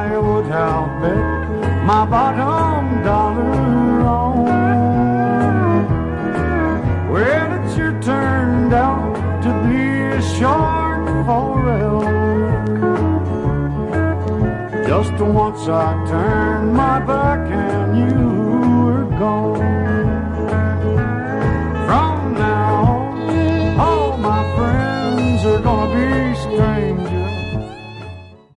I would have bet my bottom dollar on. Well, it sure turned out to be a short forever. Just once I turned my back and you were gone.